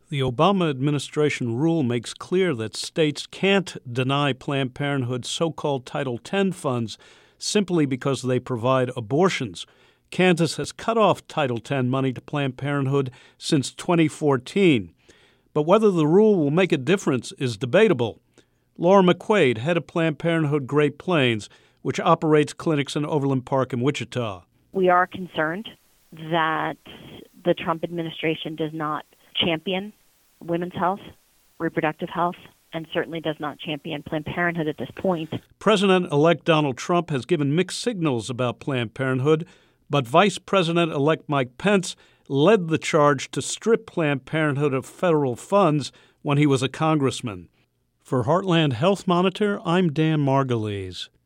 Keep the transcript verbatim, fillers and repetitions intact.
The Obama administration rule makes clear that states can't deny Planned Parenthood so-called Title ten funds simply because they provide abortions. Kansas has cut off Title ten money to Planned Parenthood since twenty fourteen. But whether the rule will make a difference is debatable. Laura McQuaid, head of Planned Parenthood Great Plains, which operates clinics in Overland Park and Wichita. We are concerned that the Trump administration does not champion women's health, reproductive health, and certainly does not champion Planned Parenthood at this point. President-elect Donald Trump has given mixed signals about Planned Parenthood, but Vice President-elect Mike Pence led the charge to strip Planned Parenthood of federal funds when he was a congressman. For Heartland Health Monitor, I'm Dan Margulies.